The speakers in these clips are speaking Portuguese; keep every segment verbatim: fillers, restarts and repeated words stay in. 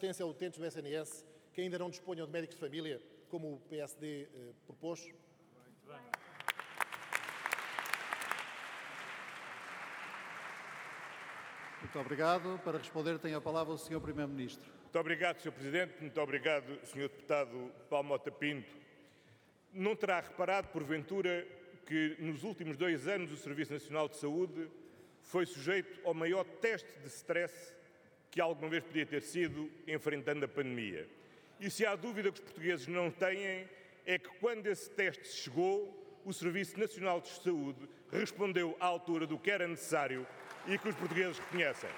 assistência a utentes do S N S que ainda não disponham de médicos de família, como o P S D eh, propôs? Muito bem. Muito obrigado. Para responder, tem a palavra o senhor Primeiro-Ministro. Muito obrigado, senhor Presidente. Muito obrigado, senhor Deputado Paulo Mota Pinto. Não terá reparado, porventura, que nos últimos dois anos o Serviço Nacional de Saúde foi sujeito ao maior teste de stress que alguma vez podia ter sido enfrentando a pandemia. E se há dúvida que os portugueses não têm, é que quando esse teste chegou, o Serviço Nacional de Saúde respondeu à altura do que era necessário e que os portugueses reconhecem.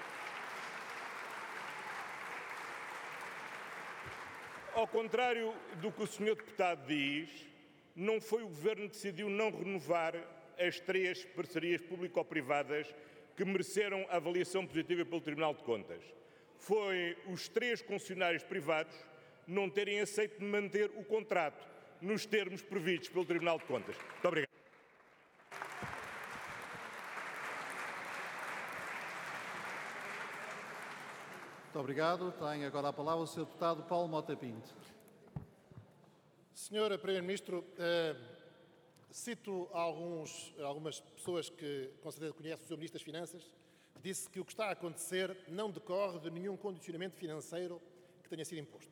Ao contrário do que o senhor Deputado diz, não foi o Governo que decidiu não renovar as três parcerias público-privadas que mereceram a avaliação positiva pelo Tribunal de Contas. Foi os três concessionários privados não terem aceito manter o contrato nos termos previstos pelo Tribunal de Contas. Muito obrigado. Muito obrigado. Tem agora a palavra o senhor Deputado Paulo Mota Pinto. senhor Primeiro-Ministro, eh, cito alguns, algumas pessoas que com certeza conhecem, o senhor Ministro das Finanças, disse que o que está a acontecer não decorre de nenhum condicionamento financeiro que tenha sido imposto.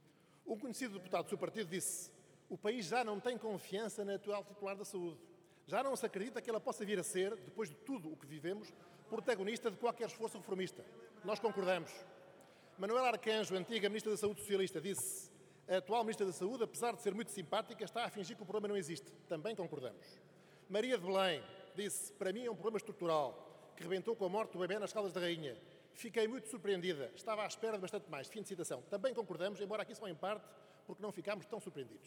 Um conhecido deputado do seu partido disse: o país já não tem confiança na atual titular da saúde. Já não se acredita que ela possa vir a ser, depois de tudo o que vivemos, protagonista de qualquer esforço reformista. Nós concordamos. Manuela Arcanjo, antiga Ministra da Saúde socialista, disse: a atual Ministra da Saúde, apesar de ser muito simpática, está a fingir que o problema não existe. Também concordamos. Maria de Belém disse: para mim é um problema estrutural, que rebentou com a morte do bebê nas Caldas da Rainha. Fiquei muito surpreendida. Estava à espera de bastante mais. Fim de citação. Também concordamos, embora aqui só em parte, porque não ficámos tão surpreendidos.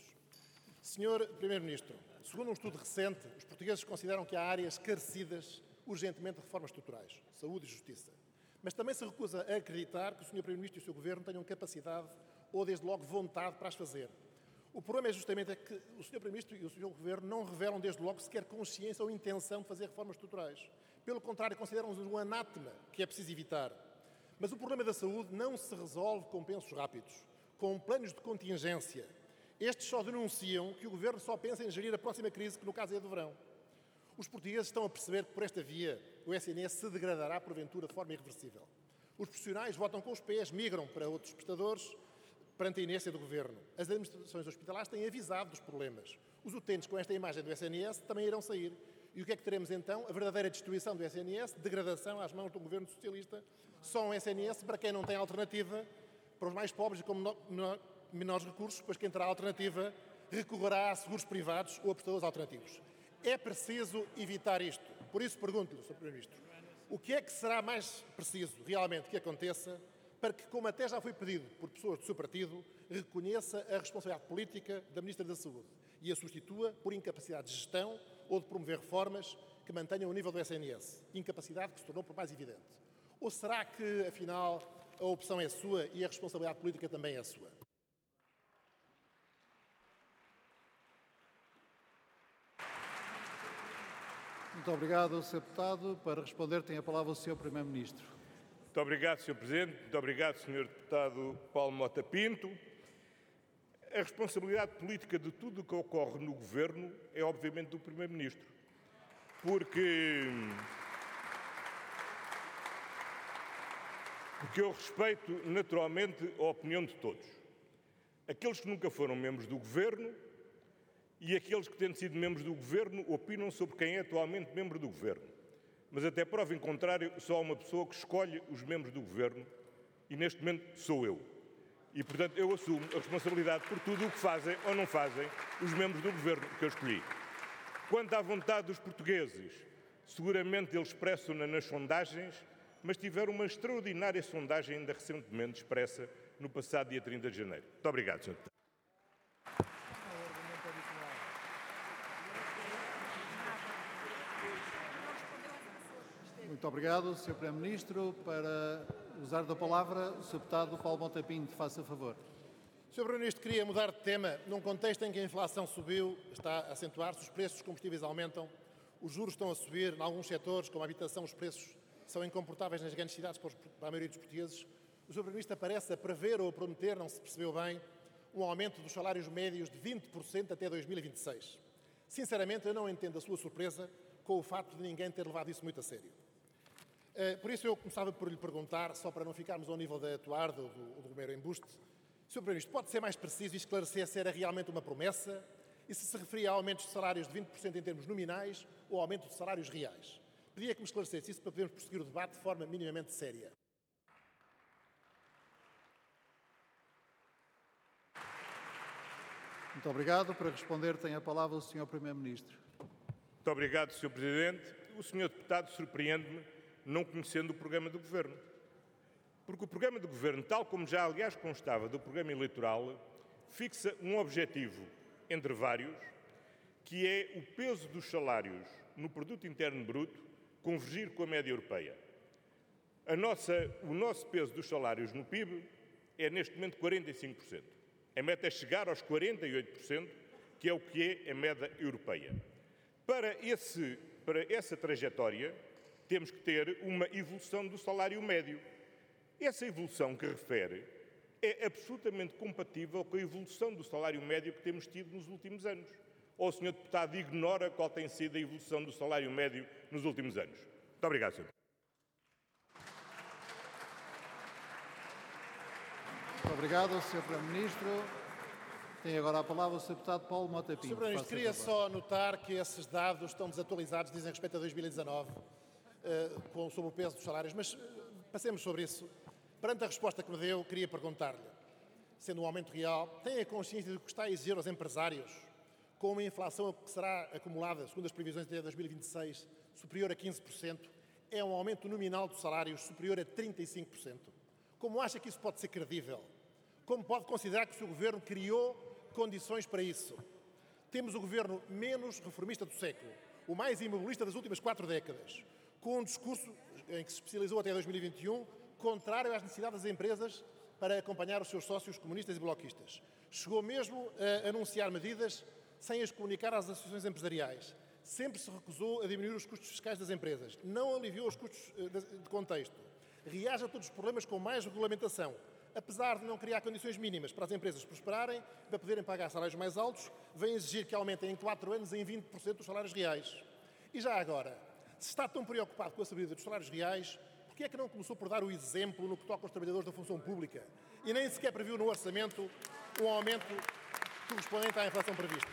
senhor Primeiro-Ministro, segundo um estudo recente, os portugueses consideram que há áreas carecidas urgentemente de reformas estruturais, saúde e justiça. Mas também se recusa a acreditar que o senhor Primeiro-Ministro e o seu Governo tenham capacidade ou, desde logo, vontade para as fazer. O problema é justamente é que o senhor Primeiro-Ministro e o seu Governo não revelam, desde logo, sequer consciência ou intenção de fazer reformas estruturais. Pelo contrário, consideram-nos um anátema que é preciso evitar. Mas o problema da saúde não se resolve com pensos rápidos, com planos de contingência. Estes só denunciam que o Governo só pensa em gerir a próxima crise, que no caso é a do verão. Os portugueses estão a perceber que, por esta via, o S N S se degradará, porventura, de forma irreversível. Os profissionais votam com os pés, migram para outros prestadores, perante a inércia do Governo. As administrações hospitalares têm avisado dos problemas. Os utentes com esta imagem do S N S também irão sair. E o que é que teremos então? A verdadeira destruição do S N S, degradação às mãos do Governo Socialista. Só um S N S para quem não tem alternativa, para os mais pobres e com menores recursos, pois quem terá alternativa recorrerá a seguros privados ou a prestadores alternativos. É preciso evitar isto. Por isso pergunto-lhe, senhor Primeiro-Ministro, o que é que será mais preciso realmente que aconteça para que, como até já foi pedido por pessoas do seu partido, reconheça a responsabilidade política da Ministra da Saúde e a substitua por incapacidade de gestão ou de promover reformas que mantenham o nível do S N S, incapacidade que se tornou por mais evidente? Ou será que, afinal, a opção é sua e a responsabilidade política também é sua? Muito obrigado, senhor Deputado. Para responder, tem a palavra o senhor Primeiro-Ministro. Muito obrigado, senhor Presidente. Muito obrigado, senhor Deputado Paulo Mota Pinto. A responsabilidade política de tudo o que ocorre no Governo é, obviamente, do Primeiro-Ministro. Porque... Porque eu respeito, naturalmente, a opinião de todos. Aqueles que nunca foram membros do Governo e aqueles que, tendo sido membros do Governo, opinam sobre quem é atualmente membro do Governo. Mas, até prova em contrário, só há uma pessoa que escolhe os membros do Governo e, neste momento, sou eu. E, portanto, eu assumo a responsabilidade por tudo o que fazem ou não fazem os membros do Governo que eu escolhi. Quanto à vontade dos portugueses, seguramente eles expressam-na nas sondagens, mas tiveram uma extraordinária sondagem ainda recentemente expressa no passado dia trinta de janeiro. Muito obrigado, senhor Deputado. Muito obrigado, senhor Primeiro-Ministro. Para usar da palavra, o senhor Deputado Paulo Mota Pinto, faça favor. senhor Primeiro-Ministro, queria mudar de tema num contexto em que a inflação subiu, está a acentuar-se, os preços dos combustíveis aumentam, os juros estão a subir, em alguns setores, como a habitação, os preços são incomportáveis nas grandes cidades para a maioria dos portugueses. o senhor Primeiro-Ministro aparece a prever ou a prometer, não se percebeu bem, um aumento dos salários médios de vinte por cento até dois mil e vinte e seis. Sinceramente, eu não entendo a sua surpresa com o facto de ninguém ter levado isso muito a sério. Por isso, eu começava por lhe perguntar, só para não ficarmos ao nível da Eduardo, do, do Romero Embuste, senhor Primeiro-Ministro, pode ser mais preciso e esclarecer se era realmente uma promessa e se se referia a aumentos de salários de vinte por cento em termos nominais ou aumento de salários reais? Pedia que me esclarecesse isso para podermos prosseguir o debate de forma minimamente séria. Muito obrigado. Para responder, tem a palavra o senhor Primeiro-Ministro. Muito obrigado, senhor Presidente. O senhor Deputado surpreende-me não conhecendo o programa do Governo. Porque o programa do Governo, tal como já aliás constava do programa eleitoral, fixa um objetivo, entre vários, que é o peso dos salários no produto interno bruto convergir com a média europeia. A nossa, o nosso peso dos salários no P I B é neste momento quarenta e cinco por cento. A meta é chegar aos quarenta e oito por cento, que é o que é a média europeia. Para, esse, para essa trajetória, temos que ter uma evolução do salário médio. Essa evolução que refere é absolutamente compatível com a evolução do salário médio que temos tido nos últimos anos. Ou o senhor Deputado ignora qual tem sido a evolução do salário médio nos últimos anos? Muito obrigado, senhor. Muito obrigado, senhor Primeiro-Ministro. Tem agora a palavra o senhor Deputado Paulo Mota Pinto. senhor Primeiro-Ministro, queria só notar que esses dados estão desatualizados, dizem respeito a dois mil e dezanove, uh, sobre o peso dos salários, mas uh, passemos sobre isso. Perante a resposta que me deu, queria perguntar-lhe, sendo um aumento real, tem a consciência de que está a exigir aos empresários, com uma inflação que será acumulada, segundo as previsões até dois mil e vinte e seis, superior a quinze por cento, é um aumento nominal dos salários superior a trinta e cinco por cento? Como acha que isso pode ser credível? Como pode considerar que o seu Governo criou condições para isso? Temos o Governo menos reformista do século, o mais imobilista das últimas quatro décadas, com um discurso em que se especializou até dois mil e vinte e um, contrário às necessidades das empresas para acompanhar os seus sócios comunistas e bloquistas. Chegou mesmo a anunciar medidas sem as comunicar às associações empresariais. Sempre se recusou a diminuir os custos fiscais das empresas. Não aliviou os custos de contexto. Reage a todos os problemas com mais regulamentação. Apesar de não criar condições mínimas para as empresas prosperarem, para poderem pagar salários mais altos, vem exigir que aumentem em quatro anos em vinte por cento os salários reais. E já agora, se está tão preocupado com a subida dos salários reais, por que é que não começou por dar o exemplo no que toca aos trabalhadores da função pública e nem sequer previu no orçamento um aumento correspondente à inflação prevista?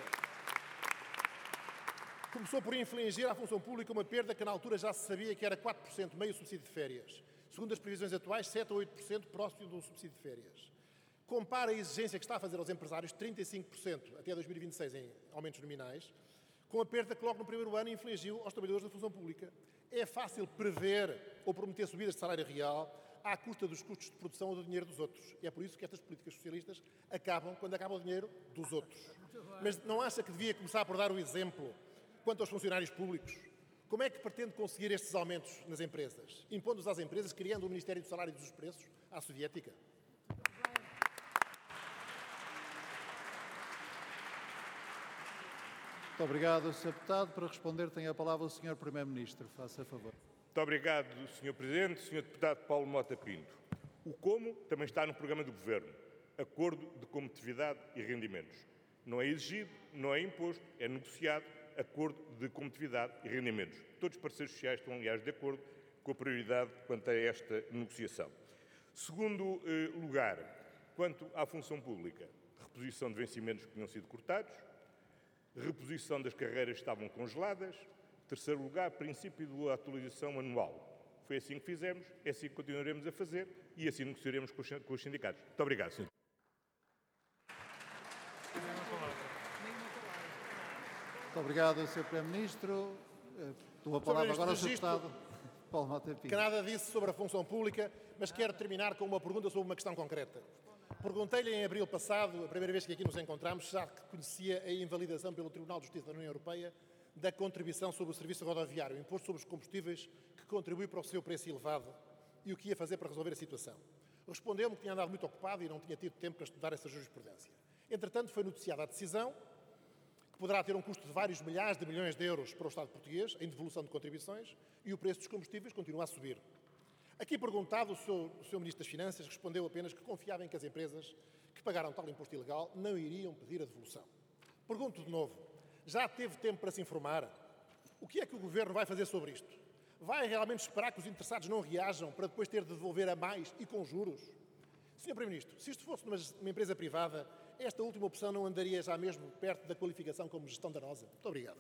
Começou por infligir à função pública uma perda que na altura já se sabia que era quatro por cento, meio subsídio de férias. Segundo as previsões atuais, sete ou oito por cento próximo do subsídio de férias. Compara a exigência que está a fazer aos empresários, trinta e cinco por cento até dois mil e vinte e seis em aumentos nominais, com a perda que logo no primeiro ano infligiu aos trabalhadores da função pública. É fácil prever ou prometer subidas de salário real à custa dos custos de produção ou do dinheiro dos outros. E é por isso que estas políticas socialistas acabam quando acaba o dinheiro dos outros. Mas não acha que devia começar por dar o exemplo quanto aos funcionários públicos? Como é que pretende conseguir estes aumentos nas empresas? Impondo-os às empresas, criando o Ministério do Salário e dos Preços à soviética? Muito obrigado, senhor Deputado. Para responder, tem a palavra o senhor Primeiro-Ministro. Faça favor. Muito obrigado, senhor Presidente. senhor Deputado Paulo Mota Pinto. O como também está no programa do Governo. Acordo de competitividade e rendimentos. Não é exigido, não é imposto, é negociado. Acordo de competitividade e rendimentos. Todos os parceiros sociais estão, aliás, de acordo com a prioridade quanto a esta negociação. Segundo eh, lugar, quanto à função pública, reposição de vencimentos que tinham sido cortados, reposição das carreiras que estavam congeladas. Terceiro lugar, princípio da atualização anual. Foi assim que fizemos, é assim que continuaremos a fazer e assim negociaremos com os, com os sindicatos. Muito obrigado, senhor. Muito obrigado, senhor Primeiro-Ministro. Dou a palavra agora ao senhor Deputado Paulo Mota Pinto. Que nada disse sobre a função pública, mas quero terminar com uma pergunta sobre uma questão concreta. Perguntei-lhe em abril passado, a primeira vez que aqui nos encontramos, já que conhecia a invalidação pelo Tribunal de Justiça da União Europeia da contribuição sobre o serviço rodoviário, o imposto sobre os combustíveis, que contribui para o seu preço elevado, e o que ia fazer para resolver a situação. Respondeu-me que tinha andado muito ocupado e não tinha tido tempo para estudar essa jurisprudência. Entretanto, foi noticiada a decisão, que poderá ter um custo de vários milhares de milhões de euros para o Estado português, em devolução de contribuições, e o preço dos combustíveis continua a subir. Aqui perguntado, o senhor, o senhor Ministro das Finanças respondeu apenas que confiava em que as empresas que pagaram tal imposto ilegal não iriam pedir a devolução. Pergunto de novo, já teve tempo para se informar? O que é que o Governo vai fazer sobre isto? Vai realmente esperar que os interessados não reajam para depois ter de devolver a mais e com juros? senhor Primeiro-Ministro, se isto fosse numa, uma empresa privada, esta última opção não andaria já mesmo perto da qualificação como gestão danosa? Muito obrigado.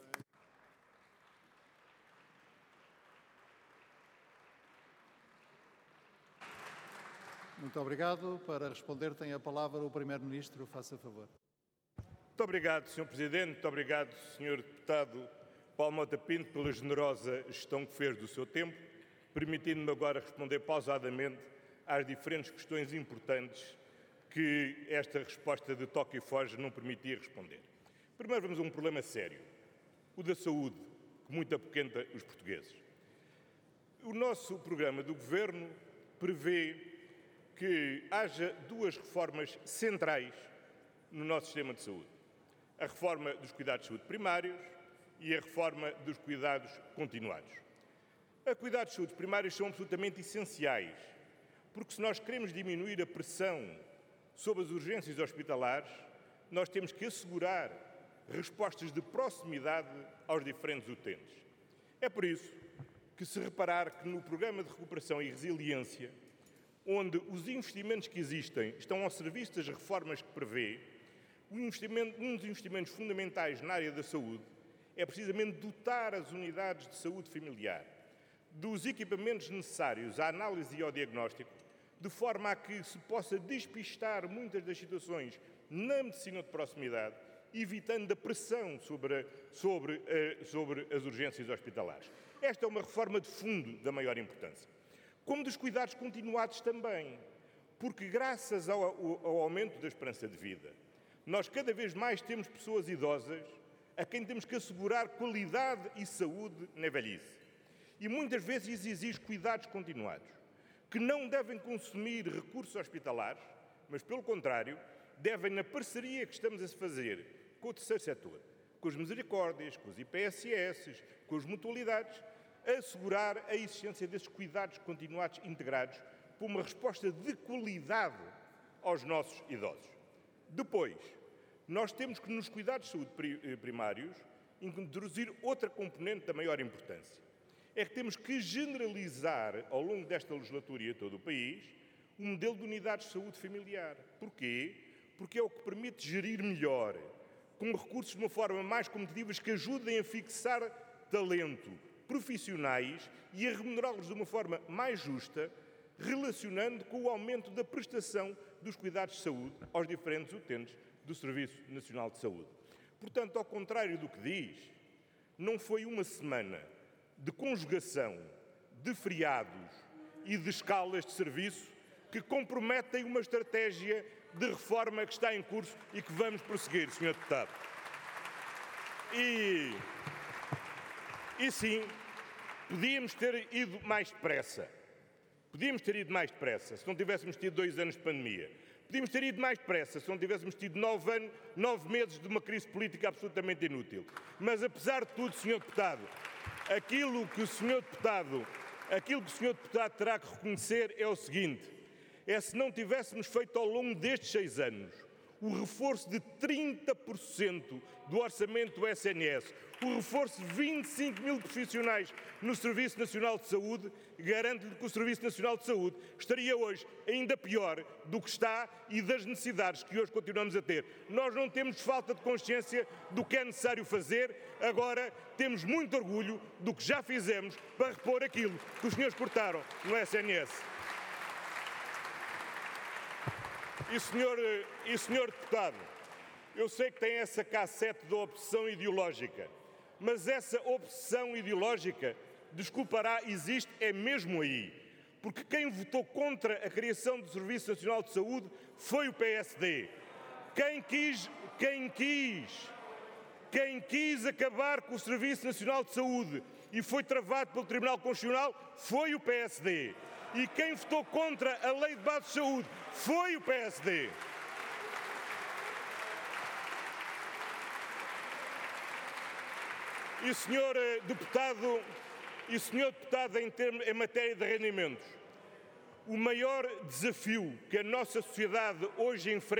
Muito obrigado. Para responder, tem a palavra o Primeiro-Ministro. Faça favor. Muito obrigado, senhor Presidente. Muito obrigado, senhor Deputado Paulo Mota Pinto, pela generosa gestão que fez do seu tempo, permitindo-me agora responder pausadamente às diferentes questões importantes que esta resposta de toque e foge não permitia responder. Primeiro vamos a um problema sério, o da saúde, que muito apoquenta os portugueses. O nosso programa do Governo prevê que haja duas reformas centrais no nosso sistema de saúde. A reforma dos cuidados de saúde primários e a reforma dos cuidados continuados. Os cuidados de saúde primários são absolutamente essenciais, porque se nós queremos diminuir a pressão sobre as urgências hospitalares, nós temos que assegurar respostas de proximidade aos diferentes utentes. É por isso que, se reparar que no Programa de Recuperação e Resiliência, onde os investimentos que existem estão ao serviço das reformas que prevê, um, investimento, um dos investimentos fundamentais na área da saúde é precisamente dotar as unidades de saúde familiar dos equipamentos necessários à análise e ao diagnóstico, de forma a que se possa despistar muitas das situações na medicina de proximidade, evitando a pressão sobre, sobre, sobre as urgências hospitalares. Esta é uma reforma de fundo da maior importância. Como dos cuidados continuados também, porque graças ao, ao, ao aumento da esperança de vida, nós cada vez mais temos pessoas idosas a quem temos que assegurar qualidade e saúde na velhice. E muitas vezes exige cuidados continuados, que não devem consumir recursos hospitalares, mas, pelo contrário, devem, na parceria que estamos a fazer com o terceiro setor, com as misericórdias, com os I P S S, com as mutualidades, assegurar a existência desses cuidados continuados integrados por uma resposta de qualidade aos nossos idosos. Depois, nós temos que, nos cuidados de saúde primários, introduzir outra componente da maior importância. É que temos que generalizar, ao longo desta legislatura e a todo o país, o modelo de unidades de saúde familiar. Porquê? Porque é o que permite gerir melhor, com recursos de uma forma mais competitiva, que ajudem a fixar talento, profissionais e a remunerá-los de uma forma mais justa, relacionando com o aumento da prestação dos cuidados de saúde aos diferentes utentes do Serviço Nacional de Saúde. Portanto, ao contrário do que diz, não foi uma semana de conjugação de feriados e de escalas de serviço que comprometem uma estratégia de reforma que está em curso e que vamos prosseguir, senhor Deputado. E, e sim, podíamos ter ido mais depressa. Podíamos ter ido mais depressa se não tivéssemos tido dois anos de pandemia. Podíamos ter ido mais depressa se não tivéssemos tido nove, anos, nove meses de uma crise política absolutamente inútil. Mas, apesar de tudo, senhor Deputado, aquilo que o senhor Deputado, aquilo que o senhor Deputado terá que reconhecer é o seguinte: é se não tivéssemos feito ao longo destes seis anos o reforço de trinta por cento do orçamento do S N S, o reforço de vinte e cinco mil profissionais no Serviço Nacional de Saúde, garanto-lhe que o Serviço Nacional de Saúde estaria hoje ainda pior do que está e das necessidades que hoje continuamos a ter. Nós não temos falta de consciência do que é necessário fazer, agora temos muito orgulho do que já fizemos para repor aquilo que os senhores cortaram no S N S. E senhor, e senhor Deputado, eu sei que tem essa cassete da obsessão ideológica, mas essa obsessão ideológica, desculpará, existe, é mesmo aí. Porque quem votou contra a criação do Serviço Nacional de Saúde foi o P S D. Quem quis, quem quis, quem quis acabar com o Serviço Nacional de Saúde e foi travado pelo Tribunal Constitucional foi o P S D. E quem votou contra a Lei de Base de Saúde foi o P S D. E, senhor Deputado, e senhor Deputado em, termos, em matéria de rendimentos, O maior desafio que a nossa sociedade hoje enfrenta